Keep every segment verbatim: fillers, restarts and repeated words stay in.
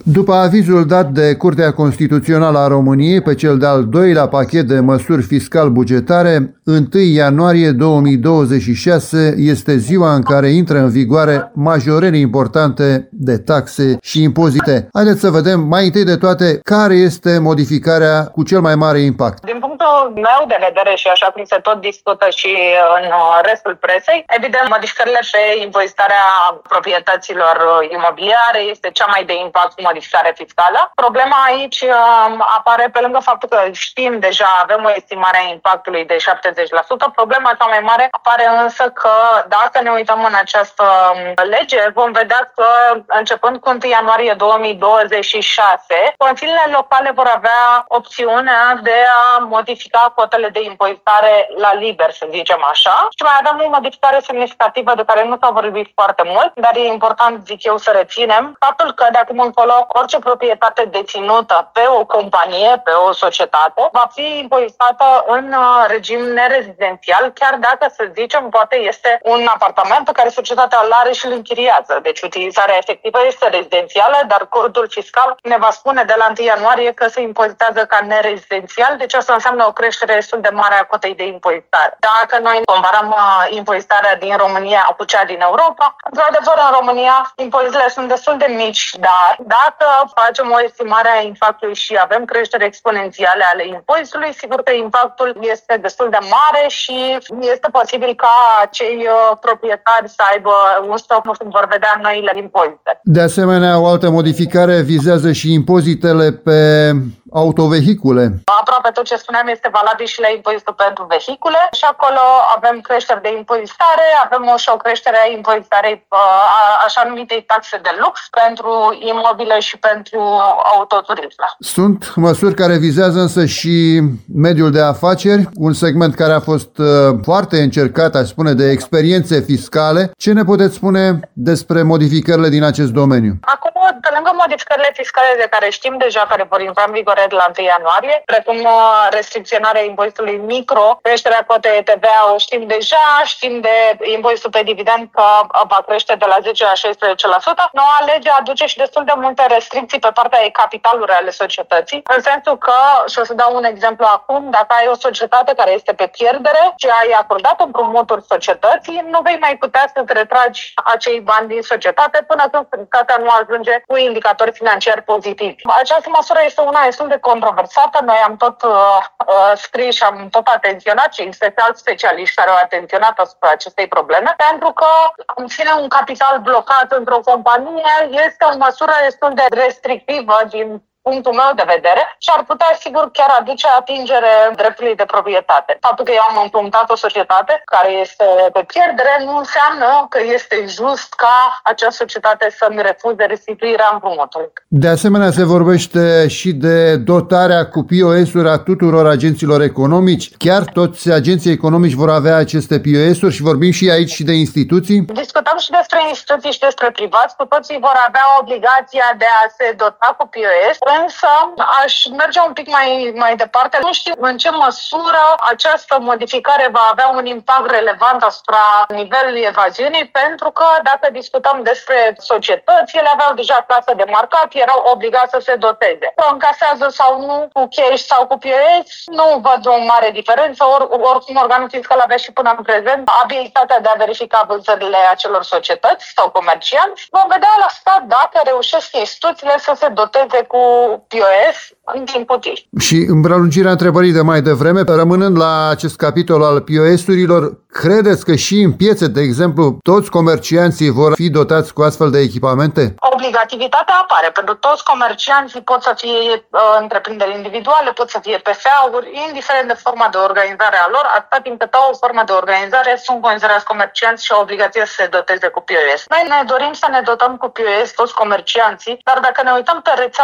După avizul dat de Curtea Constituțională a României pe cel de-al doilea pachet de măsuri fiscal-bugetare, întâi ianuarie două mii douăzeci și șase este ziua în care intră în vigoare majorări importante de taxe și impozite. Haideți să vedem mai întâi de toate care este modificarea cu cel mai mare impact. Din punctul meu de vedere și așa cum se tot discută și în restul presei, evident modificările pe impozitarea proprietăților imobiliare este cea mai de impact modificare fiscală. Problema aici um, apare pe lângă faptul că știm deja, avem o estimare a impactului de șaptezeci la sută. Problema cea mai mare apare însă că dacă ne uităm în această lege, vom vedea că începând cu întâi ianuarie două mii douăzeci și șase, consiliile locale vor avea opțiunea de a modifica cotele de impozitare la liber, să zicem așa. Și mai avem o modificare semnificativă de care nu s-a vorbit foarte mult, dar e important, zic eu, să reținem faptul că de acum încolo orice proprietate deținută pe o companie, pe o societate, va fi impozitată în regim nerezidențial, chiar dacă, să zicem, poate este un apartament pe care societatea îl are și îl închiriază. Deci utilizarea efectivă este rezidențială, dar codul fiscal ne va spune de la întâi ianuarie că se impozitează ca nerezidențial, deci asta înseamnă o creștere destul de mare a cotei de impozitare. Dacă noi comparăm impozitarea din România cu cea din Europa, într-adevăr, în România impozitele sunt destul de mici, dar dacă facem o estimare a impactului și avem creștere exponențiale ale impozitului, sigur că impactul este destul de mare și este posibil ca acei proprietari să aibă un stoc, nu vor vedea noile impozite. De asemenea, o altă modificare vizează și impozitele pe autovehicule. Aproape tot ce spuneam este valabil și la impozitul pentru vehicule și acolo avem creștere de impozitare, avem o și o creștere a impozitării a așa numitei taxe de lux pentru imobile și pentru autoturisme. Sunt măsuri care vizează însă și mediul de afaceri, un segment care a fost uh, foarte încercat, aș spune, de experiențe fiscale. Ce ne puteți spune despre modificările din acest domeniu? Acum, pe lângă modificările fiscale de care știm deja, care vor intra în vigoare de la întâi ianuarie, precum restricționarea impozitului micro, creșterea cotei T V A o știm deja, știm de impozitul pe dividend că va crește de la zece la șaisprezece la sută. Noua lege aduce și destul de multe restricții pe partea de capitaluri ale societății, în sensul că, și o să dau un exemplu acum, dacă ai o societate care este pe pierdere și ai acordat împrumuturi societății, nu vei mai putea să-ți retragi acei bani din societate până când societatea nu ajunge cu indicatori financiari pozitivi. Această măsură este una destul de controversată. Noi am tot uh, uh, scris și am tot atenționat și există alți specialiști care au atenționat asupra acestei probleme, pentru că îmi ține un capital blocat într-o companie este o măsură destul de restrictivă din punctul meu de vedere și ar putea, sigur, chiar aduce atingere dreptului de proprietate. Faptul că eu am împrumutat o societate care este pe pierdere nu înseamnă că este just ca acea societate să-mi refuze restituirea împrumutului. De asemenea, se vorbește și de dotarea cu P O S-uri a tuturor agenților economici. Chiar toți agenții economici vor avea aceste P O S-uri și vorbim și aici și de instituții? Discutăm și despre instituții și despre privați. Cu toții vor avea obligația de a se dota cu P O S. Însă aș merge un pic mai, mai departe. Nu știu în ce măsură această modificare va avea un impact relevant asupra nivelului evaziunii, pentru că dacă discutăm despre societăți, ele aveau deja clasă de marcat, erau obligați să se doteze. Că încasează sau nu cu cash sau cu P O S, nu văd o mare diferență. Or, oricum, organul fiscal avea și până în prezent abilitatea de a verifica vânzările acelor societăți sau comercianți. Vom vedea la stat dacă reușesc instituțiile să se doteze cu P O S în timp util. Și în prelungirea întrebării de mai devreme, rămânând la acest capitol al P O S-urilor, credeți că și în piețe, de exemplu, toți comercianții vor fi dotați cu astfel de echipamente? Obligativitatea apare. Pentru toți comercianții pot să fie uh, întreprinderi individuale, pot să fie P F A-uri, indiferent de forma de organizare a lor, atâta timp cât au o formă de organizare, sunt considerați comercianți și au obligația să se doteze cu P O S. Noi ne dorim să ne dotăm cu P O S toți comercianții, dar dacă ne uităm pe rețeaua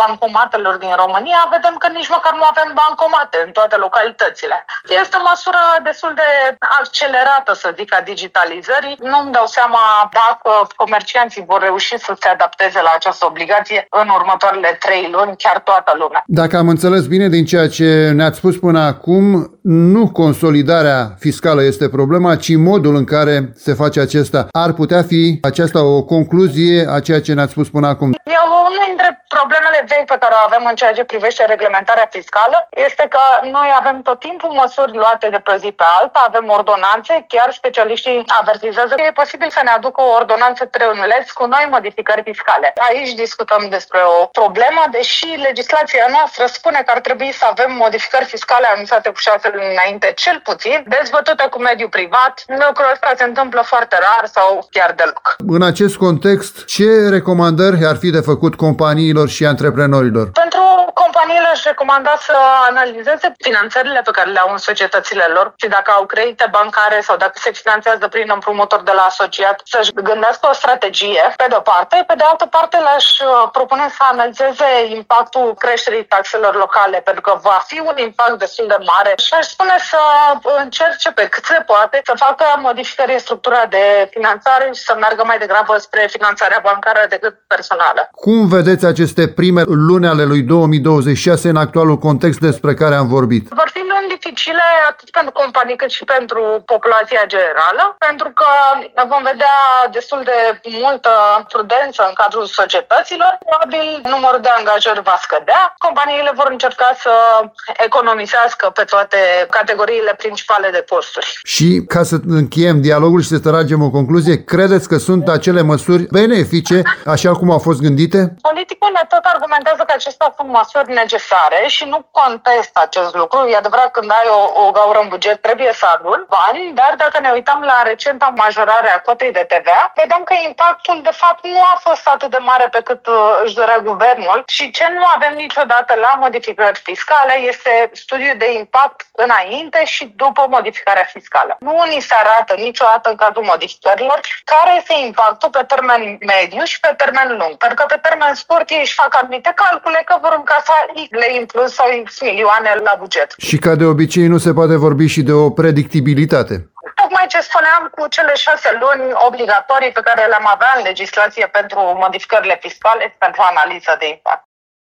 bancomatelor din România, vedem că nici măcar nu avem bancomate în toate localitățile. Este o măsură destul de accelerată, să zic, a digitalizării. Nu-mi dau seama dacă comercianții vor reuși să se adapteze la această obligație în următoarele trei luni, chiar toată lumea. Dacă am înțeles bine din ceea ce ne-ați spus până acum, nu consolidarea fiscală este problema, ci modul în care se face acesta. Ar putea fi aceasta o concluzie a ceea ce ne-ați spus până acum? Eu, unul dintre problemele vechi pe care o avem în ceea ce privește reglementarea fiscală este că noi avem tot timpul măsuri luate de pe zi pe alta, avem ordonanțe, chiar specialiștii avertizează că e posibil să ne aducă o ordonanță treunuleț cu noi modificări fiscale. Aici discutăm despre o problemă, deși legislația noastră spune că ar trebui să avem modificări fiscale anunțate cu șase luni înainte, cel puțin, dezbătute cu mediul privat. Lucrul ăsta se întâmplă foarte rar sau chiar deloc. În acest context, ce recomandări ar fi de făcut companiilor și antreprenorilor? Pentru companiile aș recomanda să analizeze finanțările pe care le au în societățile lor și dacă au credite bancare sau dacă se finanțează prin împrumuturi de la asociat, să-și gândească o strategie, pe de o parte. Pe de altă parte, le-aș propune să analizeze impactul creșterii taxelor locale, pentru că va fi un impact destul de mare și aș spune să încerce pe cât se poate să facă modificări în structura de finanțare și să meargă mai degrabă spre finanțarea bancară decât personală. Cum vedeți aceste prime luni ale lui două mii douăzeci și șase în actualul context despre care am vorbit? Vor fi luni dificile atât pentru companii cât și pentru populația generală, pentru că vom vedea destul de multă prudență în cadrul societăților. Probabil numărul de angajări va scădea. Companiile vor încerca să economisească pe toate categoriile principale de posturi. Și ca să încheiem dialogul și să tragem o concluzie, credeți că sunt acele măsuri benefice așa cum au fost gândite? Politicul ne tot argumentează că acestea sunt măsuri necesare și nu contest acest lucru. E adevărat, când ai o, o gaură în buget trebuie să aduni bani, dar dacă ne uităm la recenta majorare a cotei de T V A, vedem că impactul de fapt nu a fost atât de mare pe cât uh, își dorea guvernul și ce nu avem niciodată la modificări fiscale este studiul de impact înainte și după modificarea fiscală. Nu ni se arată niciodată în cadrul modificărilor care este impactul pe termen mediu și pe termen lung, pentru că pe termen scurt ei își fac anumite calcule că vor încasa X lei în plus sau X milioane la buget. Și ca de obicei nu se poate vorbi și de o predictibilitate. Tocmai ce spuneam cu cele șase luni obligatorii pe care le-am avea în legislație pentru modificările fiscale, pentru analiza de impact.